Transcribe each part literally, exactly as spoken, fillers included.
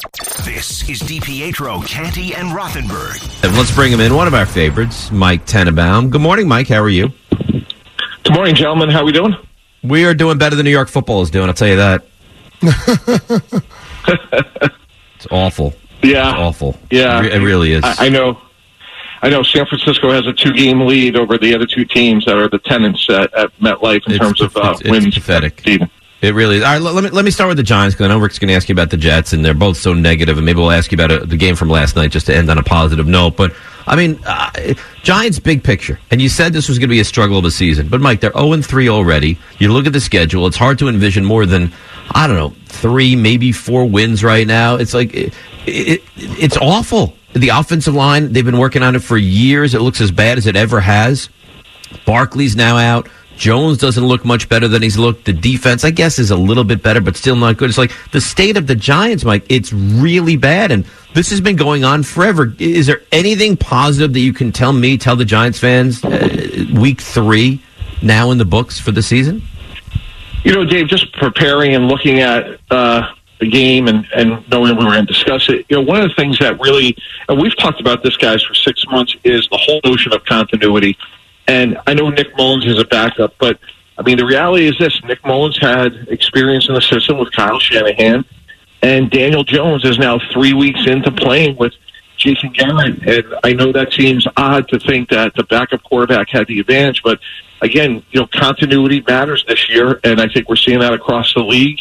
This is DiPietro, Canty, and Rothenberg. Let's bring him in. One of our favorites, Mike Tannenbaum. Good morning, Mike. How are you? Good morning, gentlemen. How are we doing? We are doing better than New York football is doing, I'll tell you that. It's awful. Yeah. It's awful. Yeah. It really is. I, I know. I know San Francisco has a two-game lead over the other two teams that are the tenants at, at MetLife in it's, terms of uh, it's, it's wins. pathetic. It really is. All right, let me let me start with the Giants, because I know Rick's going to ask you about the Jets, and they're both so negative, and maybe we'll ask you about a, the game from last night just to end on a positive note. But, I mean, uh, Giants big picture, and you said this was going to be a struggle of a season. But, Mike, they're oh and three already. You look at the schedule. It's hard to envision more than, I don't know, three, maybe four wins right now. It's like, it, it, it's awful. The offensive line, they've been working on it for years. It looks as bad as it ever has. Barkley's now out. Jones doesn't look much better than he's looked. The defense, I guess, is a little bit better, but still not good. It's like the state of the Giants, Mike, it's really bad, and this has been going on forever. Is there anything positive that you can tell me, tell the Giants fans, uh, week three, now in the books for the season? You know, Dave, just preparing and looking at uh, the game and, and knowing we were going to discuss it, you know, one of the things that really, and we've talked about this, guys, for six months, is the whole notion of continuity. And I know Nick Mullins is a backup, but, I mean, the reality is this. Nick Mullins had experience in the system with Kyle Shanahan, and Daniel Jones is now three weeks into playing with Jason Garrett. And I know that seems odd to think that the backup quarterback had the advantage, but, again, you know, continuity matters this year, and I think we're seeing that across the league.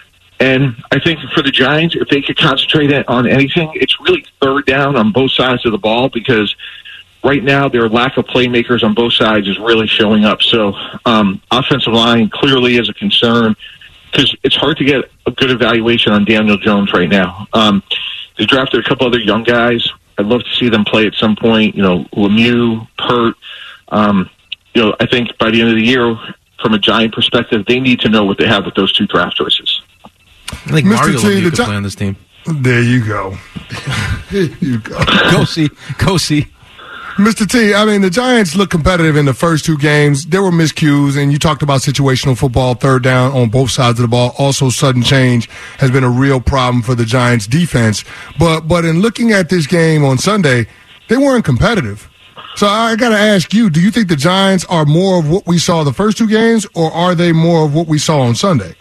And I think for the Giants, if they could concentrate on anything, it's really third down on both sides of the ball, because right now, their lack of playmakers on both sides is really showing up. So, um, offensive line clearly is a concern, because it's hard to get a good evaluation on Daniel Jones right now. Um, they drafted a couple other young guys. I'd love to see them play at some point. You know, Lemieux, Pert. Um, you know, I think by the end of the year, from a Giant perspective, they need to know what they have with those two draft choices. I think Mister Mario T, Lemieux could Gi- play on this team. There you go. There you go. Go see. Go see. Mister T, I mean, the Giants look competitive in the first two games. There were miscues, and you talked about situational football, third down on both sides of the ball. Also, sudden change has been a real problem for the Giants' defense. But but in looking at this game on Sunday, they weren't competitive. So I got to ask you, do you think the Giants are more of what we saw the first two games, or are they more of what we saw on Sunday?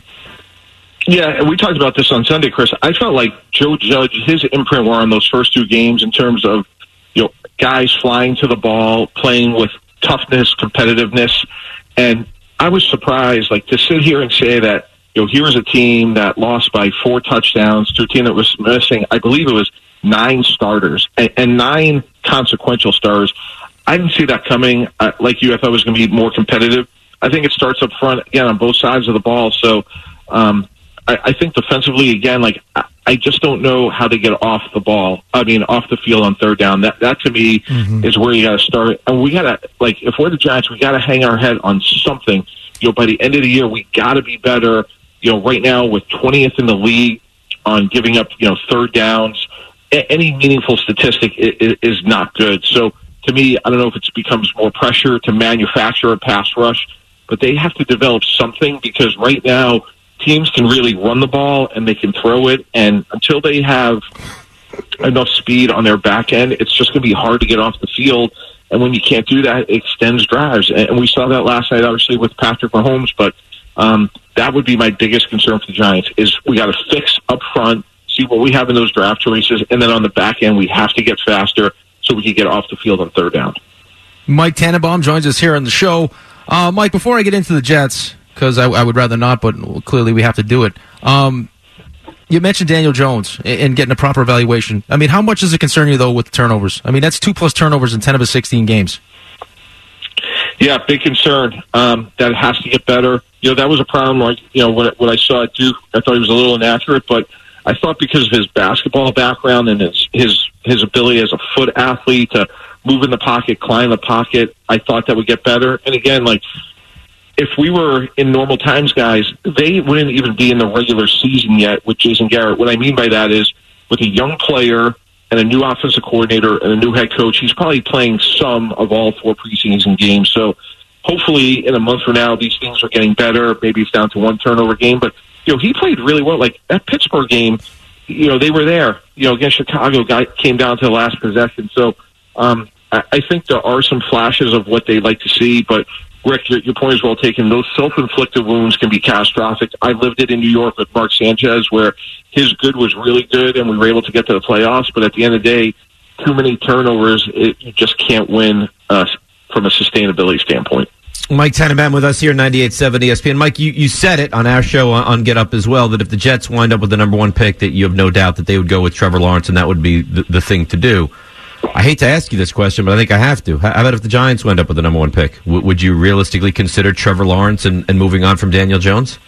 Yeah, and we talked about this on Sunday, Chris. I felt like Joe Judge, his imprint were on those first two games in terms of, you know, guys flying to the ball, playing with toughness, competitiveness. And I was surprised, like, to sit here and say that, you know, here's a team that lost by four touchdowns to a team that was missing, I believe it was nine starters and, and nine consequential stars. I didn't see that coming. Uh, like you, I thought it was going to be more competitive. I think it starts up front, again, on both sides of the ball. So um, I, I think defensively, again, like, I, I just don't know how to get off the ball. I mean, off the field on third down. That, that to me, mm-hmm. is where you got to start. And we got to, like, if we're the Giants, we got to hang our head on something. You know, by the end of the year, we got to be better. You know, right now, with twentieth in the league on giving up, you know, third downs, a- any meaningful statistic is, is not good. So, to me, I don't know if it becomes more pressure to manufacture a pass rush, but they have to develop something, because right now, teams can really run the ball and they can throw it, and until they have enough speed on their back end, it's just going to be hard to get off the field. And when you can't do that, it extends drives. And we saw that last night, obviously, with Patrick Mahomes. But um, that would be my biggest concern for the Giants, is we got to fix up front, see what we have in those draft choices, and then on the back end, we have to get faster so we can get off the field on third down. Mike Tannenbaum joins us here on the show. Uh, Mike, before I get into the Jets, because I, I would rather not, but clearly we have to do it. Um, you mentioned Daniel Jones and getting a proper evaluation. I mean, how much does it concern you, though, with turnovers? I mean, that's two plus turnovers in ten of his sixteen games. Yeah, big concern. Um, that has to get better. You know, that was a problem. Like, you know, when, when I saw it Duke, I thought he was a little inaccurate, but I thought because of his basketball background and his his his ability as a foot athlete to move in the pocket, climb the pocket, I thought that would get better. And again, like, if we were in normal times, guys, they wouldn't even be in the regular season yet with Jason Garrett. What I mean by that is, with a young player and a new offensive coordinator and a new head coach, he's probably playing some of all four preseason games. So hopefully in a month from now, these things are getting better. Maybe it's down to one turnover game. But, you know, he played really well. Like, that Pittsburgh game, you know, they were there. You know, against Chicago, guy came down to the last possession. So um, I, I think there are some flashes of what they'd like to see. But, Rick, your, your point is well taken. Those self-inflicted wounds can be catastrophic. I lived it in New York with Mark Sanchez, where his good was really good, and we were able to get to the playoffs. But at the end of the day, too many turnovers, it, you just can't win uh, from a sustainability standpoint. Mike Tannenbaum with us here, ninety-eight point seven E S P N. Mike, you, you said it on our show on, on Get Up as well, that if the Jets wind up with the number one pick, that you have no doubt that they would go with Trevor Lawrence, and that would be the, the thing to do. I hate to ask you this question, but I think I have to. How about if the Giants wind up with the number one pick? W- would you realistically consider Trevor Lawrence and, and moving on from Daniel Jones?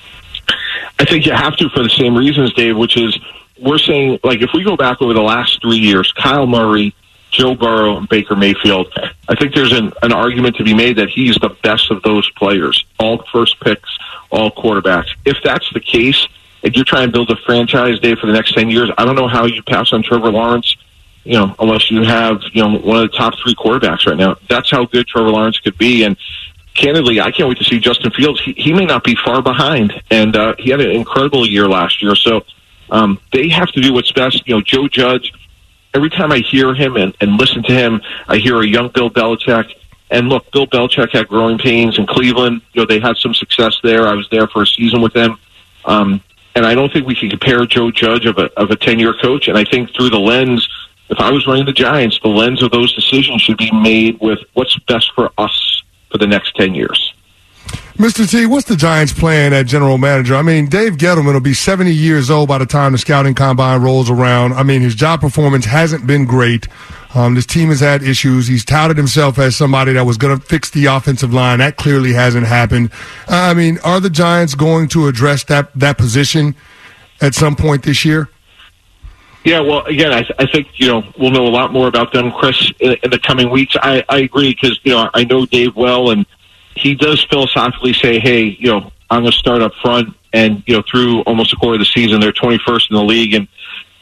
I think you have to for the same reasons, Dave, which is we're saying, like, if we go back over the last three years, Kyle Murray, Joe Burrow, and Baker Mayfield, I think there's an, an argument to be made that he's the best of those players, all first picks, all quarterbacks. If that's the case, and you're trying to build a franchise, Dave, for the next ten years, I don't know how you pass on Trevor Lawrence, you know, unless you have, you know, one of the top three quarterbacks right now. That's how good Trevor Lawrence could be. And candidly, I can't wait to see Justin Fields. He, he may not be far behind. And uh, he had an incredible year last year. So um, they have to do what's best. You know, Joe Judge, every time I hear him and, and listen to him, I hear a young Bill Belichick. And look, Bill Belichick had growing pains in Cleveland. You know, they had some success there. I was there for a season with them. Um, and I don't think we can compare Joe Judge of a, of a ten-year coach. And I think through the lens, if I was running the Giants, the lens of those decisions should be made with what's best for us for the next ten years. Mister T, what's the Giants' plan at general manager? I mean, Dave Gettleman will be seventy years old by the time the scouting combine rolls around. I mean, his job performance hasn't been great. Um, this team has had issues. He's touted himself as somebody that was going to fix the offensive line. That clearly hasn't happened. Uh, I mean, are the Giants going to address that, that position at some point this year? Yeah, well, again, I, th- I think, you know, we'll know a lot more about them, Chris, in, in the coming weeks. I, I agree because, you know, I know Dave well, and he does philosophically say, hey, you know, I'm going to start up front. And, you know, through almost a quarter of the season, they're twenty-first in the league in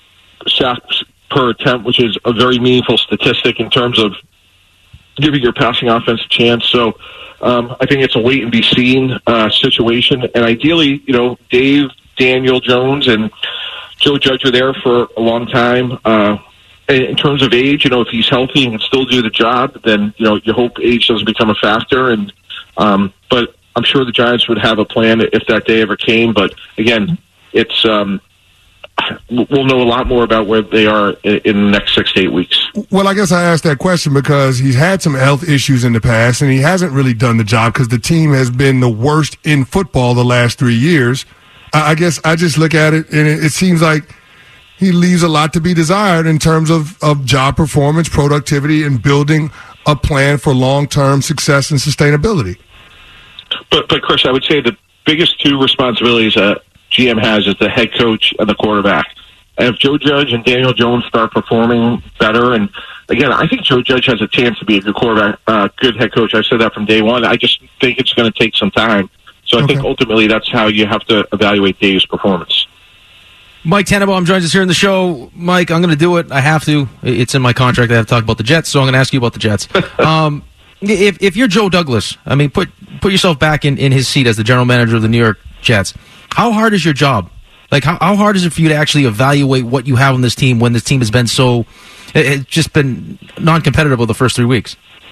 sacks per attempt, which is a very meaningful statistic in terms of giving your passing offense a chance. So um, I think it's a wait-and-be-seen uh, situation. And ideally, you know, Dave, Daniel Jones, and Joe Judge are there for a long time. Uh, in terms of age, you know, if he's healthy and can still do the job, then, you know, you hope age doesn't become a factor. And um, but I'm sure the Giants would have a plan if that day ever came. But again, it's um, we'll know a lot more about where they are in the next six to eight weeks. Well, I guess I asked that question because he's had some health issues in the past, and he hasn't really done the job because the team has been the worst in football the last three years. I guess I just look at it, and it seems like he leaves a lot to be desired in terms of, of job performance, productivity, and building a plan for long-term success and sustainability. But, but Chris, I would say the biggest two responsibilities a G M has is the head coach and the quarterback. And if Joe Judge and Daniel Jones start performing better, and again, I think Joe Judge has a chance to be a good quarterback, uh, good head coach. I said that from day one. I just think it's going to take some time. So I okay. think ultimately that's how you have to evaluate Dave's performance. Mike Tannenbaum joins us here in the show. Mike, I'm going to do it. I have to. It's in my contract. I have to talk about the Jets, so I'm going to ask you about the Jets. um, if if you're Joe Douglas, I mean, put put yourself back in, in his seat as the general manager of the New York Jets. How hard is your job? Like, how, how hard is it for you to actually evaluate what you have on this team when this team has been so, it, it's just been non-competitive over the first three weeks?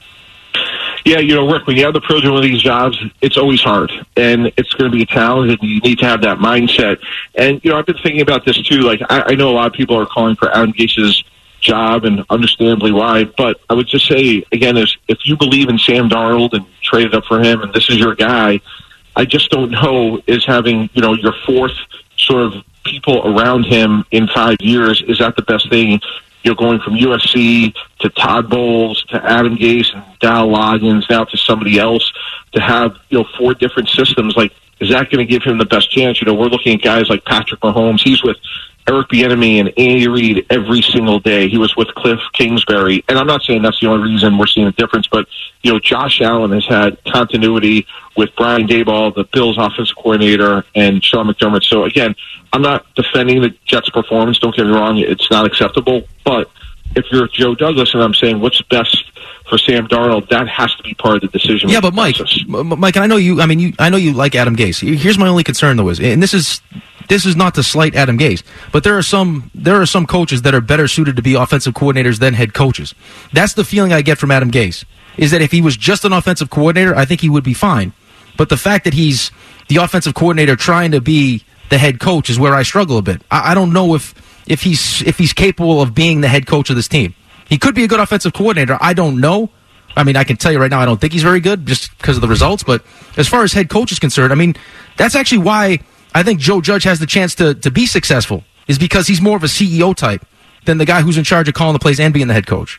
Yeah, you know, Rick, when you have the pros in one of these jobs, it's always hard, and it's going to be a challenge, and you need to have that mindset. And, you know, I've been thinking about this, too. Like, I, I know a lot of people are calling for Adam Gase's job, and understandably why, but I would just say, again, is if you believe in Sam Darnold and traded up for him, and this is your guy, I just don't know, is having, you know, your fourth sort of people around him in five years, is that the best thing? You know, going from U S C to Todd Bowles to Adam Gase and Dow Loggins now to somebody else to have, you know, four different systems. Like, is that going to give him the best chance? You know, we're looking at guys like Patrick Mahomes. He's with Eric Bieniemy and Andy Reid every single day. He was with Cliff Kingsbury. And I'm not saying that's the only reason we're seeing a difference, but, you know, Josh Allen has had continuity with Brian Daboll, the Bills offensive coordinator, and Sean McDermott. So, again, I'm not defending the Jets' performance. Don't get me wrong. It's not acceptable. But if you're Joe Douglas and I'm saying what's best for Sam Darnold, that has to be part of the decision. Yeah, but Mike, process. Mike, and I know you, I mean, you, I know you like Adam Gase. Here's my only concern, though, is, and this is this is not to slight Adam Gase, but there are some there are some coaches that are better suited to be offensive coordinators than head coaches. That's the feeling I get from Adam Gase, is that if he was just an offensive coordinator, I think he would be fine. But the fact that he's the offensive coordinator trying to be the head coach is where I struggle a bit. I, I don't know if, if he's if he's capable of being the head coach of this team. He could be a good offensive coordinator. I don't know. I mean, I can tell you right now, I don't think he's very good just because of the results. But as far as head coach is concerned, I mean, that's actually why I think Joe Judge has the chance to, to be successful, is because he's more of a C E O type than the guy who's in charge of calling the plays and being the head coach.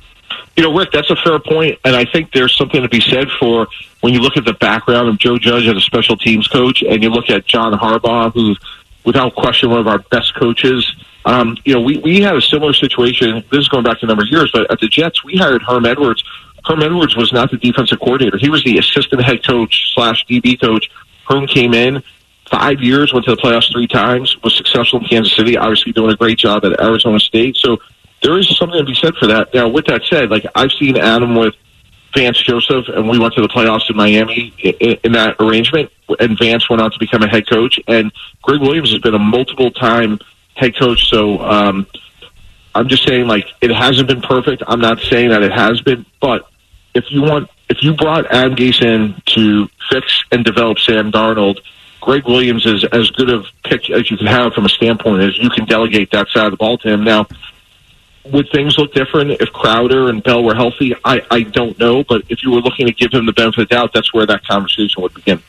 You know, Rick, that's a fair point, and I think there's something to be said for when you look at the background of Joe Judge as a special teams coach, and you look at John Harbaugh, who, without question, one of our best coaches. Um, you know, we, we had a similar situation. This is going back to a number of years, but at the Jets, we hired Herm Edwards. Herm Edwards was not the defensive coordinator. He was the assistant head coach slash D B coach. Herm came in, five years, went to the playoffs three times, was successful in Kansas City, obviously doing a great job at Arizona State. So there is something to be said for that. Now, with that said, like I've seen Adam with Vance Joseph, and we went to the playoffs in Miami in, in that arrangement, and Vance went on to become a head coach. And Greg Williams has been a multiple-time head coach, so um, I'm just saying, like, it hasn't been perfect. I'm not saying that it has been, but if you want, if you brought Adam Gase in to fix and develop Sam Darnold, Greg Williams is as good of pick as you can have from a standpoint as you can delegate that side of the ball to him. Now, would things look different if Crowder and Bell were healthy? I, I don't know, but if you were looking to give him the benefit of the doubt, that's where that conversation would begin.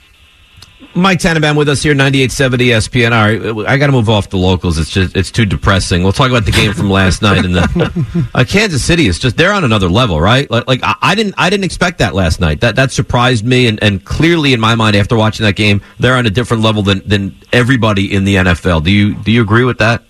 Mike Tannenbaum with us here, ninety-eight point seven E S P N. All right, I got to move off the locals. It's just it's too depressing. We'll talk about the game from last night. And the uh, Kansas City is just they're on another level, right? Like, like I, I didn't I didn't expect that last night. That that surprised me, and, and clearly in my mind after watching that game, they're on a different level than than everybody in the N F L. Do you do you agree with that?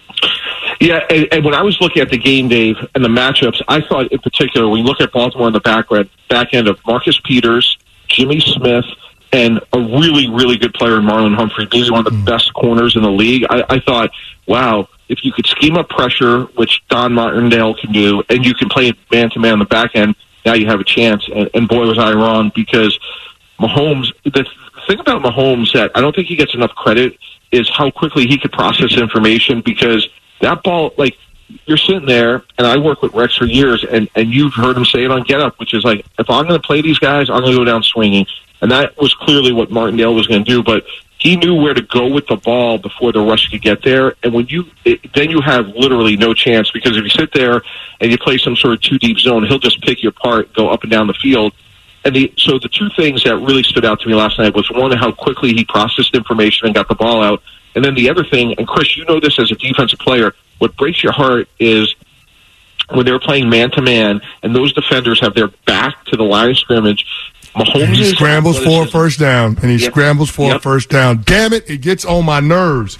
Yeah, and, and when I was looking at the game, Dave, and the matchups, I thought in particular, when you look at Baltimore on the back end, back end of Marcus Peters, Jimmy Smith, and a really, really good player in Marlon Humphrey, maybe one of the best corners in the league, I, I thought, wow, if you could scheme up pressure, which Don Martindale can do, and you can play man-to-man on the back end, now you have a chance. And, and boy, was I wrong, because Mahomes, the thing about Mahomes that I don't think he gets enough credit is how quickly he could process information, because that ball, like, you're sitting there, and I work with Rex for years, and, and you've heard him say it on Get Up, which is like, if I'm going to play these guys, I'm going to go down swinging. And that was clearly what Martindale was going to do, but he knew where to go with the ball before the rush could get there. And when you, it, then you have literally no chance, because if you sit there and you play some sort of two deep zone, he'll just pick you apart, go up and down the field. And the, so the two things that really stood out to me last night was, one, how quickly he processed information and got the ball out. And then the other thing, and Chris, you know this as a defensive player, what breaks your heart is when they're playing man-to-man and those defenders have their back to the line of scrimmage. Mahomes he scrambles for a first down, and he yep. scrambles for yep. a first down. Damn it, it gets on my nerves.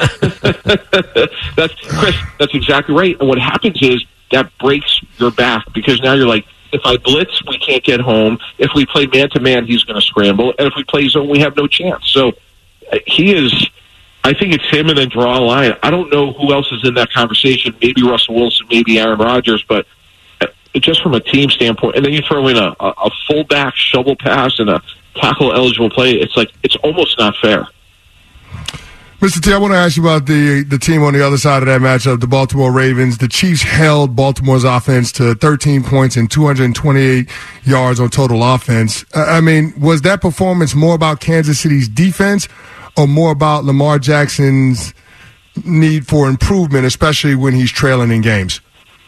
That's Chris, that's exactly right. And what happens is that breaks your back, because now you're like, if I blitz, we can't get home. If we play man-to-man, he's going to scramble. And if we play zone, we have no chance. So uh, he is... I think it's him and then draw a line. I don't know who else is in that conversation. Maybe Russell Wilson, maybe Aaron Rodgers, but just from a team standpoint, and then you throw in a, a fullback shovel pass and a tackle-eligible play, it's like it's almost not fair. Mister T, I want to ask you about the the team on the other side of that matchup, the Baltimore Ravens. The Chiefs held Baltimore's offense to thirteen points and two hundred twenty-eight yards on total offense. I mean, was that performance more about Kansas City's defense, or more about Lamar Jackson's need for improvement, especially when he's trailing in games?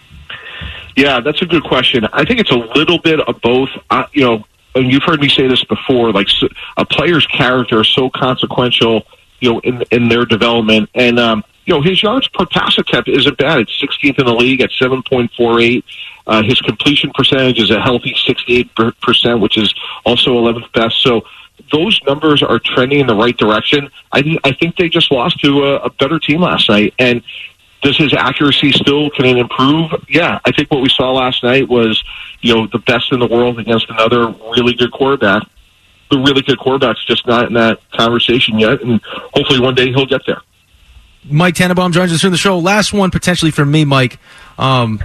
Yeah, that's a good question. I think it's a little bit of both. Uh, you know, and you've heard me say this before, like a player's character is so consequential, you know, in in their development. And, um, you know, his yards per pass attempt isn't bad. It's sixteenth in the league at seven point four eight. Uh, his completion percentage is a healthy sixty-eight percent, which is also eleventh best. So those numbers are trending in the right direction. I, th- I think they just lost to a, a better team last night. And does his accuracy still, can it improve? Yeah, I think what we saw last night was, you know, the best in the world against another really good quarterback. The really good quarterback's just not in that conversation yet, and hopefully one day he'll get there. Mike Tannenbaum joins us here in the show. Last one potentially for me, Mike. Um,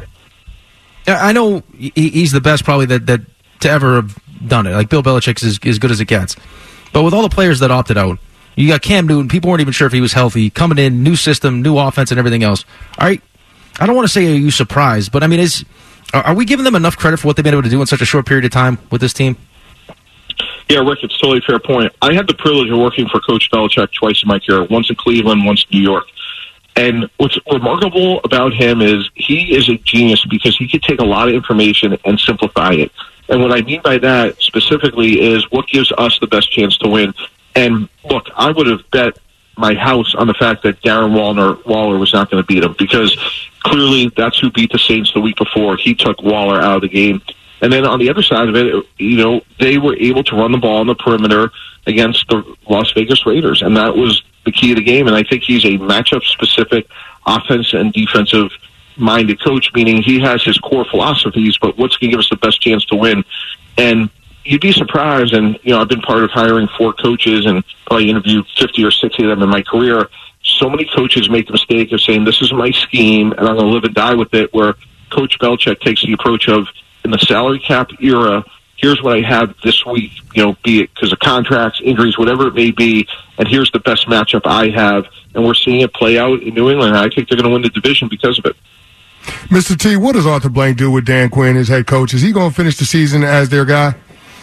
I know he's the best probably that, that to ever have done it. Like Bill Belichick's as, as good as it gets. But with all the players that opted out, You got Cam Newton. People weren't even sure if he was healthy. Coming in, new system, new offense, and everything else. All right. I don't want to say are you surprised, but I mean, is are, are we giving them enough credit for what they've been able to do in such a short period of time with this team? Yeah, Rick, it's a totally fair point. I had the privilege of working for Coach Belichick twice in my career, once in Cleveland, once in New York. And what's remarkable about him is he is a genius because he could take a lot of information and simplify it. And what I mean by that specifically is what gives us the best chance to win. And look, I would have bet my house on the fact that Darren Waller, Waller was not going to beat him because clearly that's who beat the Saints the week before. He took Waller out of the game. And then on the other side of it, you know, they were able to run the ball on the perimeter against the Las Vegas Raiders. And that was the key of the game. And I think he's a matchup-specific offense and defensive-minded coach, meaning he has his core philosophies, but what's going to give us the best chance to win? And you'd be surprised, and, you know, I've been part of hiring four coaches and probably interviewed fifty or sixty of them in my career. So many coaches make the mistake of saying, this is my scheme, and I'm going to live and die with it, where Coach Belichick takes the approach of, in the salary cap era, here's what I have this week, you know, be it because of contracts, injuries, whatever it may be, and here's the best matchup I have. And we're seeing it play out in New England. I think they're going to win the division because of it. Mister T, what does Arthur Blank do with Dan Quinn, his head coach? Is he going to finish the season as their guy?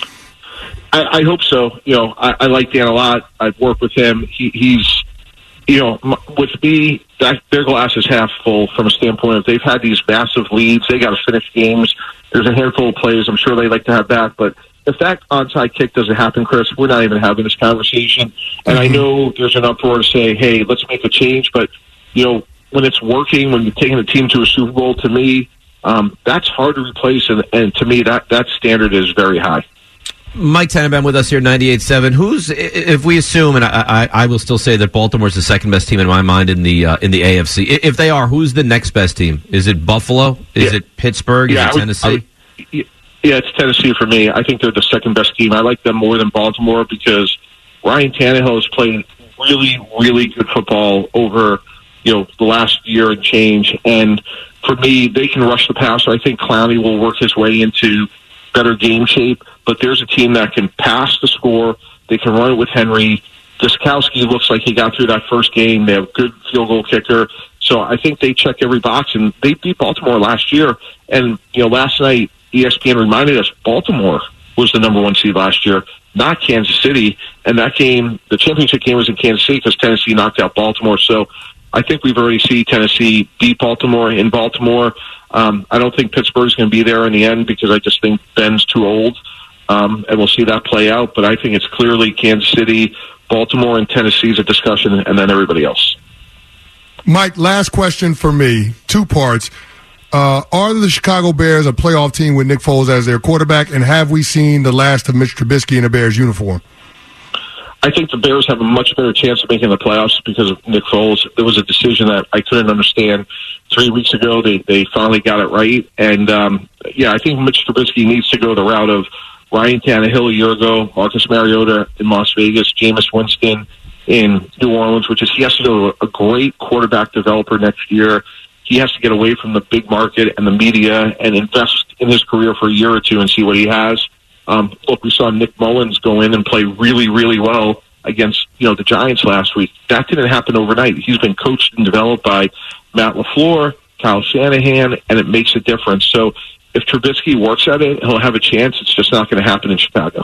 I, I hope so. You know, I, I like Dan a lot. I've worked with him. He, he's, you know, with me, that, their glass is half full from a standpoint of they've had these massive leads. They got to finish games. There's a handful of plays I'm sure they like to have back, but if that onside kick doesn't happen, Chris, we're not even having this conversation. And I know there's an uproar to say, hey, let's make a change, but, you know, when it's working, when you're taking a team to a Super Bowl, to me, um, that's hard to replace, and, and to me, that, that standard is very high. Mike Tannenbaum with us here, ninety-eight point seven. Who's, if we assume, and I, I, I will still say that Baltimore's the second best team in my mind in the uh, in the A F C. If they are, who's the next best team? Is it Buffalo? Is yeah. it Pittsburgh? Yeah, Is it Tennessee? I would, I would, yeah, it's Tennessee for me. I think they're the second best team. I like them more than Baltimore because Ryan Tannehill has played really, really good football over, you know, the last year and change. And for me, they can rush the passer. I think Clowney will work his way into better game shape, but there's a team that can pass the score. They can run it with Henry. Gostkowski looks like he got through that first game. They have a good field goal kicker. So I think they check every box, and they beat Baltimore last year. And, you know, last night, E S P N reminded us Baltimore was the number one seed last year, not Kansas City. And that game, the championship game was in Kansas City because Tennessee knocked out Baltimore. So I think we've already seen Tennessee beat Baltimore in Baltimore. Um, I don't think Pittsburgh's going to be there in the end because I just think Ben's too old, um, and we'll see that play out. But I think it's clearly Kansas City, Baltimore, and Tennessee's a discussion, and then everybody else. Mike, last question for me, two parts. Uh, are the Chicago Bears a playoff team with Nick Foles as their quarterback, and have we seen the last of Mitch Trubisky in a Bears uniform? I think the Bears have a much better chance of making the playoffs because of Nick Foles. There was a decision that I couldn't understand three weeks ago. They they finally got it right. And, um, yeah, I think Mitch Trubisky needs to go the route of Ryan Tannehill a year ago, Marcus Mariota in Las Vegas, Jameis Winston in New Orleans, which is he has to go to a great quarterback developer next year. He has to get away from the big market and the media and invest in his career for a year or two and see what he has. Um, look, we saw Nick Mullins go in and play really, really well against, you know, the Giants last week. That didn't happen overnight. He's been coached and developed by Matt LaFleur, Kyle Shanahan, and it makes a difference. So if Trubisky works at it, he'll have a chance. It's just not going to happen in Chicago.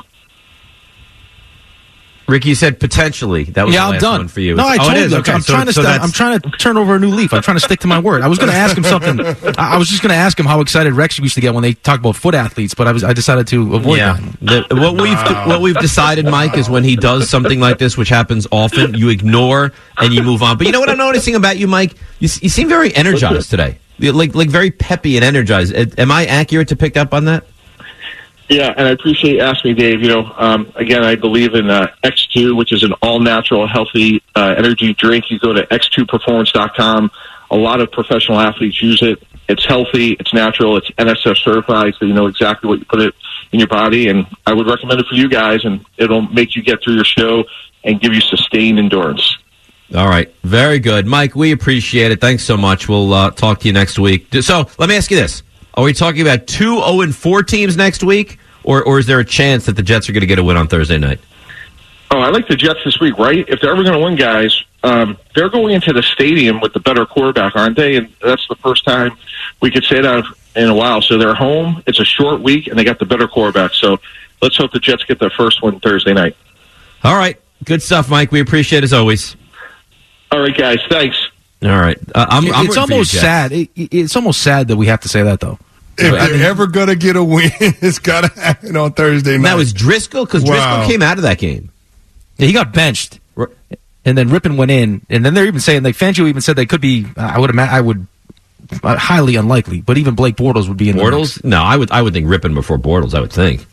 Ricky, you said potentially. That was yeah, the last I'm done. one for you. No, I oh, told it is. you. Okay. I'm so, trying to. so st- I'm trying to turn over a new leaf. I'm trying to stick to my word. I was going to ask him something. I, I was just going to ask him how excited Rex used to get when they talk about foot athletes, but I was. I decided to avoid yeah. that. The, what we've what we've decided, Mike, is when he does something like this, which happens often, you ignore and you move on. But you know what I'm noticing about you, Mike? You, you seem very energized today, like like very peppy and energized. Am I accurate to pick up on that? Yeah, and I appreciate you asking me, Dave. You know, um, again, I believe in uh, X two, which is an all-natural, healthy uh, energy drink. You go to x two performance dot com. A lot of professional athletes use it. It's healthy, it's natural, it's N S F certified, so you know exactly what you put it in your body. And I would recommend it for you guys, and it'll make you get through your show and give you sustained endurance. All right. Very good. Mike, we appreciate it. Thanks so much. We'll uh, talk to you next week. So let me ask you this. Are we talking about two oh and four teams next week, or or is there a chance that the Jets are going to get a win on Thursday night? Oh, I like the Jets this week, right? If they're ever going to win, guys, um, they're going into the stadium with the better quarterback, aren't they? And that's the first time we could say that in a while. So they're home. It's a short week, and they got the better quarterback. So let's hope the Jets get their first one Thursday night. All right. Good stuff, Mike. We appreciate it as always. All right, guys. Thanks. All right. Uh, I'm, I'm it's almost you, sad. It, it's almost sad that we have to say that, though. If I they're mean, ever going to get a win, it's got to happen on Thursday night. That was Driscoll, because Wow. Driscoll came out of that game. Yeah, he got benched, and then Rippon went in, and then they're even saying, like, Fangio even said they could be, I would imagine, I would, uh, highly unlikely, but even Blake Bortles would be in the Bortles? No, I would I would think Rippon before Bortles, I would think.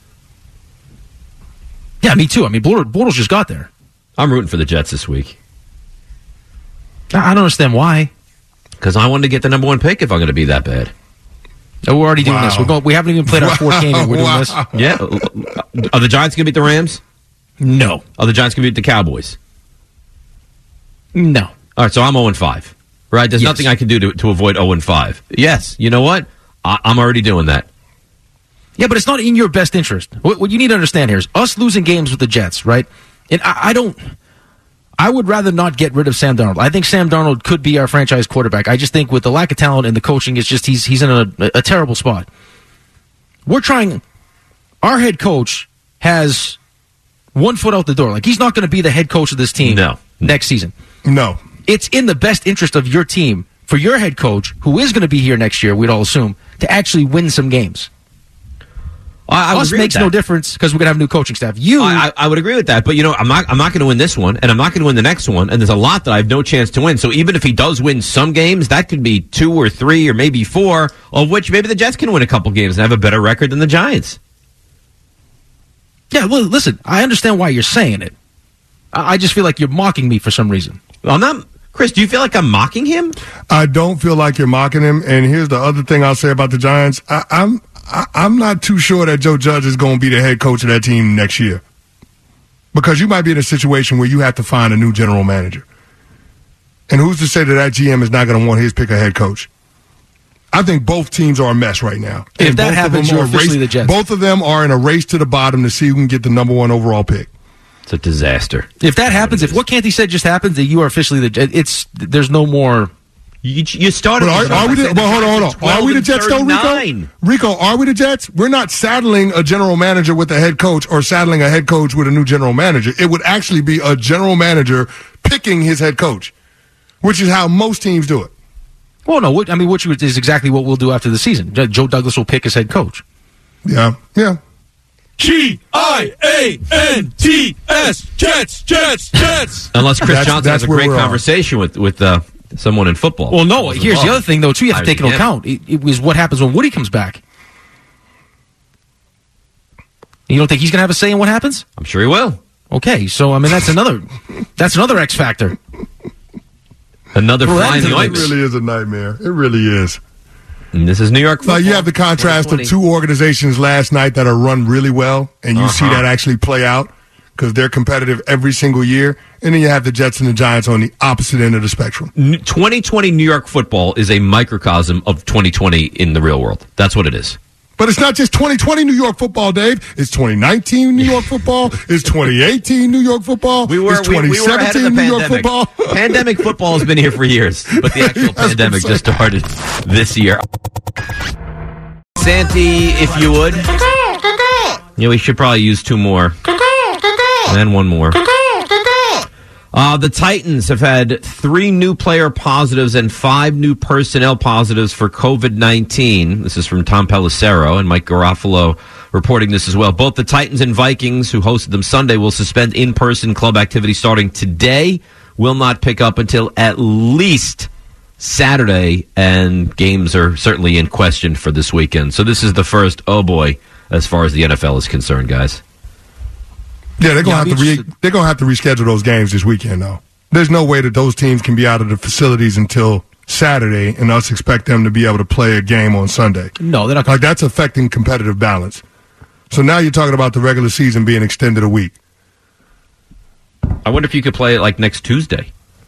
Yeah, me too. I mean, Bortles, Bortles just got there. I'm rooting for the Jets this week. I don't understand why. Because I wanted to get the number one pick if I'm going to be that bad. Oh, we're already doing Wow. this. We're going, we haven't even played our fourth game yet. We're doing Wow. this. Yeah. Are the Giants going to beat the Rams? No. Are the Giants going to beat the Cowboys? No. All right, so I'm oh and five. Right? There's Yes. nothing I can do to, to avoid oh and five. Yes. You know what? I, I'm already doing that. Yeah, but it's not in your best interest. What, what you need to understand here is us losing games with the Jets, right? And I, I don't... I would rather not get rid of Sam Darnold. I think Sam Darnold could be our franchise quarterback. I just think with the lack of talent and the coaching, it's just he's he's in a, a terrible spot. We're trying... Our head coach has one foot out the door. Like, he's not going to be the head coach of this team No. next season. No. It's in the best interest of your team for your head coach, who is going to be here next year, we'd all assume, to actually win some games. I, I would Us agree makes with no that. difference because we're going to have a new coaching staff. You... I, I, I would agree with that, but you know, I'm not. I'm not going to win this one, and I'm not going to win the next one. And there's a lot that I have no chance to win. So even if he does win some games, that could be two or three or maybe four, of which maybe the Jets can win a couple games and have a better record than the Giants. Yeah, well, listen, I understand why you're saying it. I I just feel like you're mocking me for some reason. I'm not. Chris, do you feel like I'm mocking him? I don't feel like you're mocking him. And here's the other thing I'll say about the Giants. I, I'm I, I'm not too sure that Joe Judge is going to be the head coach of that team next year. Because you might be in a situation where you have to find a new general manager. And who's to say that that G M is not going to want his pick a head coach? I think both teams are a mess right now. If And that both of happens, them you're are officially race- the Jets. Both of them are in a race to the bottom to see who can get the number one overall pick. It's a disaster. If that happens, if what Canty said just happens, that you are officially the... It's there's no more... You, you started. But are, are we the, well, hold on, hold on. Are we the Jets, though, Rico? Rico, are we the Jets? We're not saddling a general manager with a head coach or saddling a head coach with a new general manager. It would actually be a general manager picking his head coach, which is how most teams do it. Well, no, what, I mean, which is exactly what we'll do after the season. Joe Douglas will pick his head coach. Yeah, yeah. G I A N T S, Jets, Jets, Jets. Unless Chris That's- Johnson that's has a where great we're on. conversation with with uh, someone in football. Well, no, Wasn't here's the involved. other thing, though, too, you have to take into Yeah. account. It, it was what happens when Woody comes back. You don't think he's going to have a say in what happens? I'm sure he will. Okay, so, I mean, that's another that's another X factor. Another Well, fly in the that's- It ointment. really is a nightmare. It really is. And this is New York football. Like you have the contrast of twenty two organizations last night that are run really well, and you see Uh-huh. that actually play out because they're competitive every single year. And then you have the Jets and the Giants on the opposite end of the spectrum. N- twenty twenty New York football is a microcosm of twenty twenty in the real world. That's what it is. But it's not just twenty twenty New York football, Dave. It's twenty nineteen New York football. It's twenty eighteen New York football. We were, it's we, we were ahead of the New York pandemic. football. Pandemic football has been here for years, but the actual That's what I'm pandemic just saying. started this year. Santi, if you would. Yeah, we should probably use two more. And one more. Uh, the Titans have had three new player positives and five new personnel positives for COVID nineteen. This is from Tom Pelissero and Mike Garofalo reporting this as well. Both the Titans and Vikings, who hosted them Sunday, will suspend in-person club activity starting today. Will not pick up until at least Saturday, and games are certainly in question for this weekend. So this is the first, oh boy, as far as the N F L is concerned, guys. Yeah, they're gonna Yeah, have I'd to be re- interested. they're gonna have to reschedule those games this weekend, though. There's no way that those teams can be out of the facilities until Saturday, and us expect them to be able to play a game on Sunday. No, they're not going Like that's affecting competitive balance. So now you're talking about the regular season being extended a week. I wonder if you could play it like next Tuesday.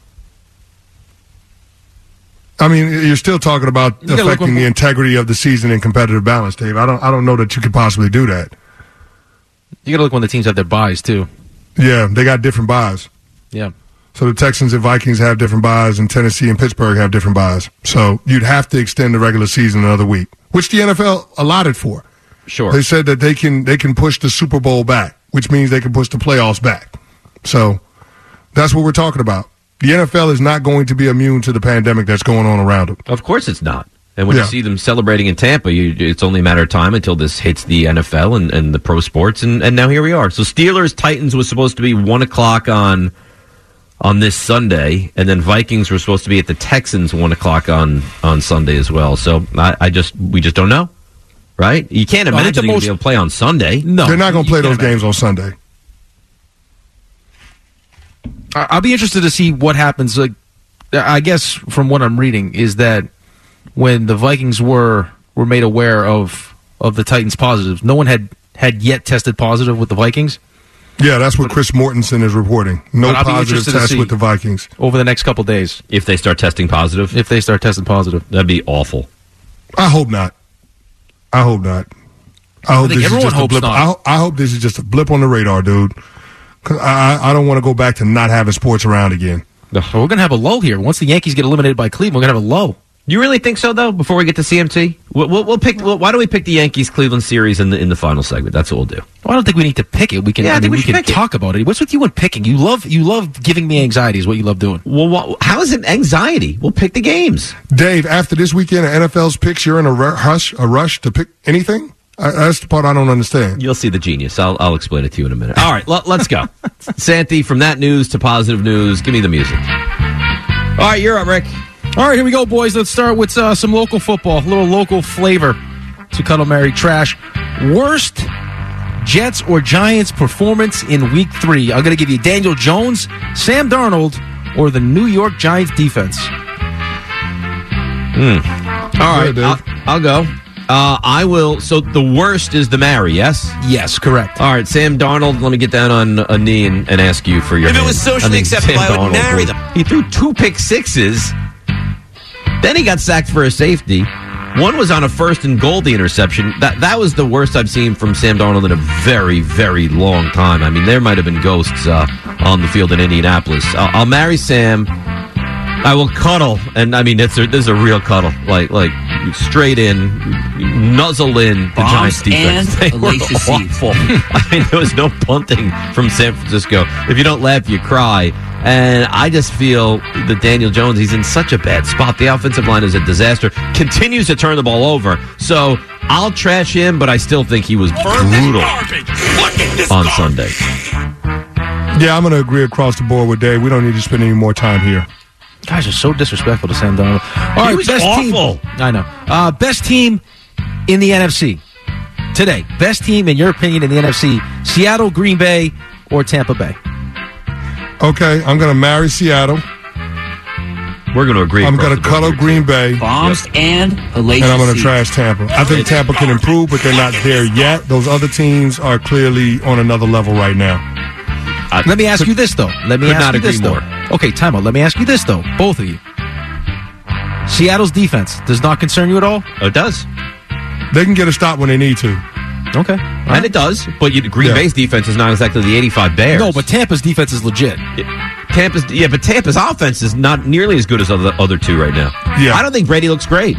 I mean, you're still talking about gotta look affecting what- the integrity of the season and competitive balance, Dave. I don't, I don't know that you could possibly do that. You got to look when the teams have their buys, too. Yeah, they got different buys. Yeah. So the Texans and Vikings have different buys, and Tennessee and Pittsburgh have different buys. So you'd have to extend the regular season another week, which the N F L allotted for. Sure. They said that they can they can push the Super Bowl back, which means they can push the playoffs back. So that's what we're talking about. The N F L is not going to be immune to the pandemic that's going on around them. Of course it's not. And when Yeah. you see them celebrating in Tampa, you, it's only a matter of time until this hits the N F L and, and the pro sports, and, and now here we are. So Steelers Titans was supposed to be one o'clock on on this Sunday, and then Vikings were supposed to be at the Texans one o'clock on on Sunday as well. So I, I just we just don't know, right? You can't No, I think imagine the they're going most- to be able to play on Sunday. No. They're not going to you play those can't games on Sunday. I- I'll be interested to see what happens. Like, I guess from what I'm reading is that when the Vikings were were made aware of of the Titans' positives, no one had had yet tested positive with the Vikings. Yeah, that's what Chris Mortensen is reporting. No But I'll be positive interested to test see. with the Vikings. Over the next couple days, If they start testing positive, if they start testing positive. that'd be awful. I hope not. I hope not. I hope think this is everyone just a hopes blip. not. I, ho- I hope this is just a blip on the radar, dude. 'Cause I, I I don't want to go back to not having sports around again. Well, we're going to have a lull here. Once the Yankees get eliminated by Cleveland, we're going to have a lull. You really think so, though? Before we get to C M T, we'll, we'll, we'll pick. We'll, why don't we pick the Yankees Cleveland series in the in the final segment? That's what we'll do. Well, I don't think we need to pick it. We can. Yeah, I I think mean, we we, should can pick it. talk about it. What's with you and picking? You love you love giving me anxiety. Is what you love doing. Well, what, how is it anxiety? We'll pick the games. Dave, after this weekend of N F L's picks, you're in a ru- rush, a rush to pick anything? I, that's the part I don't understand. You'll see the genius. I'll I'll explain it to you in a minute. All right, l- let's go. Santi, from that news to positive news, give me the music. All right, you're up, Rick. All right, here we go, boys. Let's start with uh, some local football, a little local flavor to Cuddle Mary Trash. Worst Jets or Giants performance in Week Three. I'm going to give you Daniel Jones, Sam Darnold, or the New York Giants defense. All right, Dave. I'll, I'll go. Uh, I will. So the worst is the Mary, yes? Yes, correct. All right, Sam Darnold, let me get down on a knee and, and ask you for your If it hand. was socially I think acceptable, Sam I would Darnold marry was- them. He threw two pick sixes. Then he got sacked for a safety. One was on a first and goal, the interception. That that was the worst I've seen from Sam Darnold in a very, very long time. I mean, there might have been ghosts uh, on the field in Indianapolis. I'll, I'll marry Sam. I will cuddle, and I mean, it's a, this is a real cuddle, like like straight in, nuzzle in the Giants defense. They and were Alicia Seed. awful. I mean, there was no punting from San Francisco. If you don't laugh, you cry. And I just feel that Daniel Jones, he's in such a bad spot. The offensive line is a disaster. Continues to turn the ball over. So I'll trash him, but I still think he was brutal on Sunday. Yeah, I'm going to agree across the board with Dave. We don't need to spend any more time here. Guys are so disrespectful to Sam Darnold. All right, was best awful. team. I know. Uh, best team in the N F C today. Best team, in your opinion, in the N F C: Seattle, Green Bay, or Tampa Bay? Okay, I'm going to marry Seattle. We're going to agree. I'm across going to the board cuddle here, Green Bay. Bombs and Alicia And I'm going to Seed. trash Tampa. I think Tampa can improve, but they're not there yet. Those other teams are clearly on another level right now. Let me ask you this, though. Let me could ask not you this, agree though. more. Okay, time out. Let me ask you this, though. Both of you. Seattle's defense does not concern you at all? Oh, it does. They can get a stop when they need to. Okay. All And right. it does. But you, Green Yeah. Bay's defense is not exactly the eighty-five Bears. No, but Tampa's defense is legit. Tampa's yeah, but Tampa's offense is not nearly as good as the other two right now. Yeah. I don't think Brady looks great.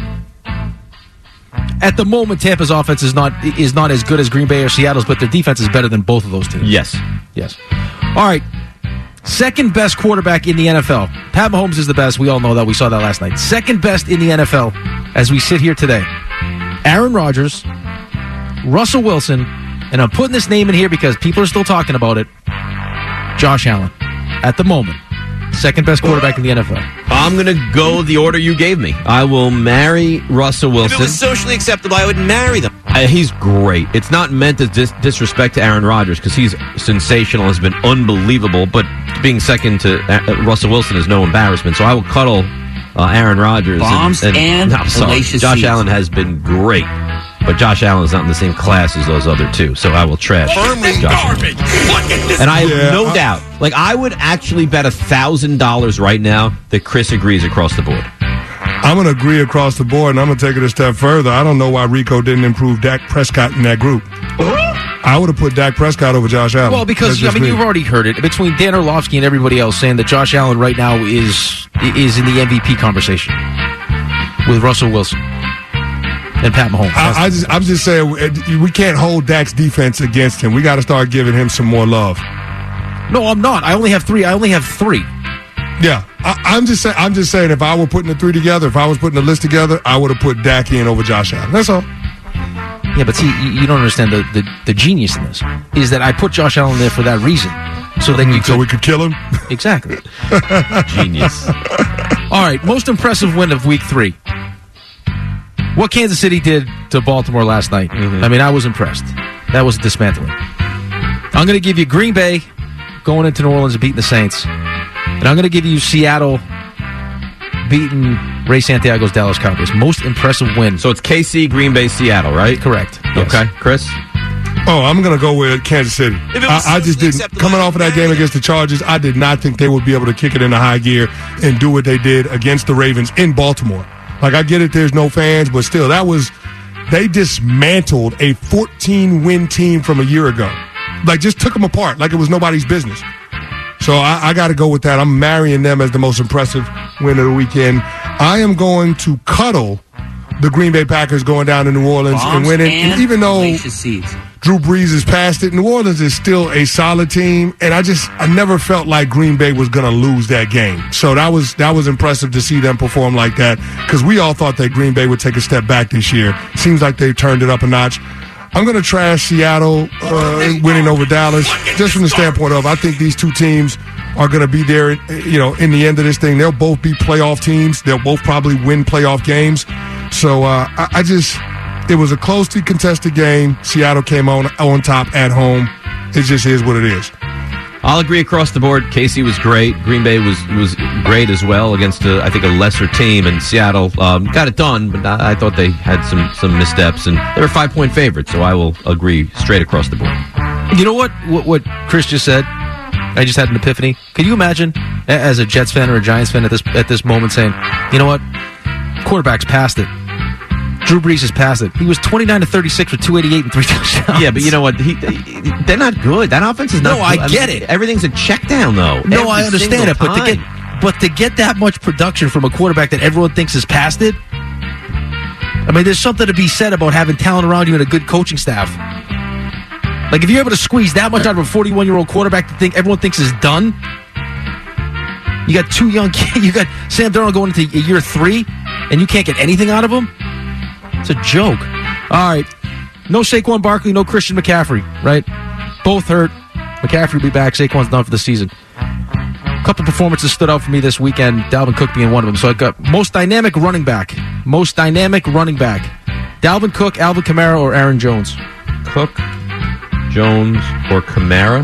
At the moment, Tampa's offense is not is not as good as Green Bay or Seattle's, but their defense is better than both of those teams. Yes. Yes. All right. Second best quarterback in the N F L. Pat Mahomes is the best. We all know that. We saw that last night. Second best in the N F L as we sit here today. Aaron Rodgers, Russell Wilson, and I'm putting this name in here because people are still talking about it. Josh Allen. At the moment, second best quarterback in the N F L. I'm going to go the order you gave me. I will marry Russell If it Wilson. was socially acceptable, I would marry them. Uh, he's great. It's not meant as dis- disrespect to Aaron Rodgers because he's sensational, has been unbelievable. But being second to uh, Russell Wilson is no embarrassment. So I will cuddle uh, Aaron Rodgers. Bombs and no, I'm sorry. Alicia Josh Seeds. Allen has been great. But Josh Allen is not in the same class as those other two. So I will trash Josh Allen. And I have Yeah, no I- doubt. Like, I would actually bet one thousand dollars right now that Chris agrees across the board. I'm going to agree across the board, and I'm going to take it a step further. I don't know why Rico didn't improve Dak Prescott in that group. I would have put Dak Prescott over Josh Allen. Well, because I mean, me. you've already heard it between Dan Orlovsky and everybody else saying that Josh Allen right now is is in the M V P conversation with Russell Wilson and Pat Mahomes. I, I just, I'm just saying we can't hold Dak's defense against him. We got to start giving him some more love. No, I'm not. I only have three. I only have three. Yeah, I, I'm just saying. I'm just saying. If I were putting the three together, if I was putting the list together, I would have put Dak in over Josh Allen. That's all. Yeah, but see, you don't understand the, the, the genius in this is that I put Josh Allen there for that reason, so then you so could, we could kill him. Exactly. Genius. All right, most impressive win of Week Three. What Kansas City did to Baltimore last night. Mm-hmm. I mean, I was impressed. That was dismantling. I'm going to give you Green Bay going into New Orleans and beating the Saints, and I'm going to give you Seattle beating Ray Santiago's Dallas Cowboys. Most impressive win. So it's K C, Green Bay, Seattle, right? Correct. Yes. Okay. Chris? Oh, I'm going to go with Kansas City. I, I just didn't, coming off of that game against the Chargers, I did not think they would be able to kick it into high gear and do what they did against the Ravens in Baltimore. Like, I get it, there's no fans, but still, that was, they dismantled a fourteen-win team from a year ago. Like, just took them apart like it was nobody's business. So I, I got to go with that. I'm marrying them as the most impressive win of the weekend. I am going to cuddle the Green Bay Packers going down to New Orleans Bombs and winning. And and even though seeds. Drew Brees is past it, New Orleans is still a solid team, and I just I never felt like Green Bay was going to lose that game. So that was that was impressive to see them perform like that, because we all thought that Green Bay would take a step back this year. Seems like they've turned it up a notch. I'm going to trash Seattle uh, winning over Dallas, just from the standpoint of I think these two teams are going to be there, you know, in the end of this thing. They'll both be playoff teams. They'll both probably win playoff games. So uh, I, I just, it was a closely contested game. Seattle came on on top at home. It just is what it is. I'll agree across the board. K C was great. Green Bay was was great as well against, a, I think, a lesser team. And Seattle um, got it done, but I, I thought they had some, some missteps. And they were five-point favorites, so I will agree straight across the board. You know what, what, what Chris just said? I just had an epiphany. Can you imagine, as a Jets fan or a Giants fan at this at this moment, saying, you know what, quarterback's past it. Drew Brees is past it. He was twenty-nine to thirty-six with two eighty-eight and three touchdowns. Yeah, but you know what? He, they're not good. That offense is not No, I good. get mean, it. Everything's a check down, though. No, Every I understand it, but to time. get but to get that much production from a quarterback that everyone thinks is past it, I mean, there's something to be said about having talent around you and a good coaching staff. Like, if you're able to squeeze that much out of a forty-one-year-old quarterback that think everyone thinks is done, you got two young kids, you got Sam Darnold going into year three, and you can't get anything out of him? It's a joke. All right. No Saquon Barkley, no Christian McCaffrey, right? Both hurt. McCaffrey will be back. Saquon's done for the season. A couple performances stood out for me this weekend, Dalvin Cook being one of them. So I got most dynamic running back. Most dynamic running back. Dalvin Cook, Alvin Kamara, or Aaron Jones? Cook, Jones, or Kamara.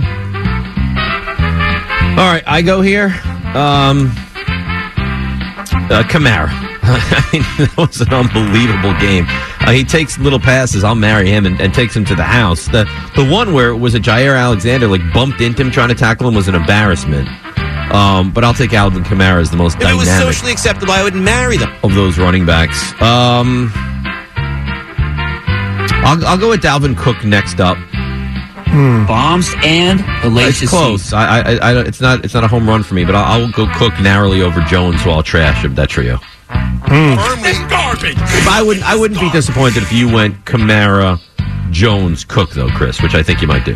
All right, I go here. Um, uh, Kamara. I mean, that was an unbelievable game. Uh, he takes little passes. I'll marry him and, and takes him to the house. The the one where it was a Jair Alexander like bumped into him trying to tackle him was an embarrassment. Um, but I'll take Alvin Kamara as the most If dynamic it was socially acceptable, I would marry them. of those running backs. Um, I'll, I'll go with Dalvin Cook next up. Hmm. Bombs and hellacious It's close. seeds. I, I, I, it's not. It's not a home run for me, but I'll, I'll go Cook narrowly over Jones, so I'll trash him, that trio. Firmly garbage. If I wouldn't. I wouldn't be disappointed if you went Kamara, Jones, Cook, though, Chris, which I think you might do.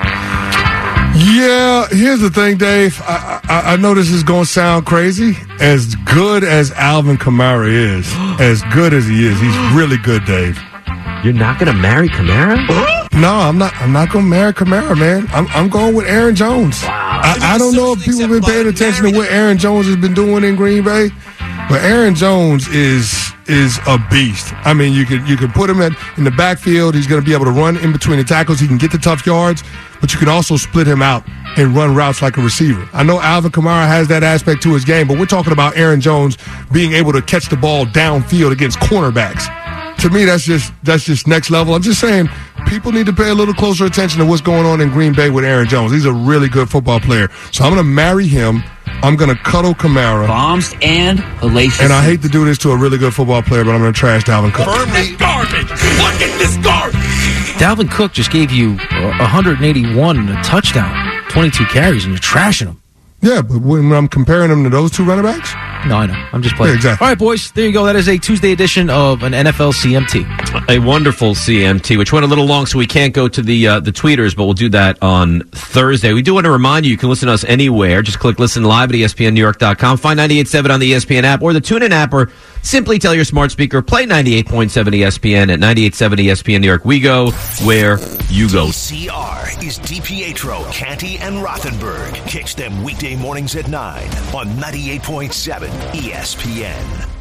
Yeah, here's the thing, Dave. I, I, I know this is going to sound crazy. As good as Alvin Kamara is, as good as he is, he's really good, Dave. You're not going to marry Kamara? No, I'm not. I'm not going to marry Kamara, man. I'm, I'm going with Aaron Jones. Wow. I, I don't know if people have been paying attention to what Aaron Jones has been doing in Green Bay, but Aaron Jones is is a beast. I mean, you could you could put him at, in the backfield. He's going to be able to run in between the tackles. He can get the tough yards, but you can also split him out and run routes like a receiver. I know Alvin Kamara has that aspect to his game, but we're talking about Aaron Jones being able to catch the ball downfield against cornerbacks. To me, that's just that's just next level. I'm just saying people need to pay a little closer attention to what's going on in Green Bay with Aaron Jones. He's a really good football player. So I'm going to marry him I'm going to cuddle Kamara. Bombs and hellacious. And I hate to do this to a really good football player, but I'm going to trash Dalvin Cook. Firmly garbage. Look at this garbage. Dalvin Cook just gave you uh, one hundred eighty-one and a touchdown, twenty-two carries, and you're trashing him. Yeah, but when I'm comparing him to those two running backs? No, I know. I'm just playing. Yeah, exactly. All right, boys. There you go. That is a Tuesday edition of an N F L C M T. A wonderful C M T, which went a little long, so we can't go to the uh, the tweeters, but we'll do that on Thursday. We do want to remind you, you can listen to us anywhere. Just click listen live at E S P N New York dot com. Find ninety-eight point seven on the E S P N app or the TuneIn app, or simply tell your smart speaker, play ninety-eight point seven E S P N at ninety-eight point seven E S P N New York. We go where you go. D C R is DiPietro, Canty, and Rothenberg. Catch them weekday mornings at nine on ninety-eight point seven E S P N.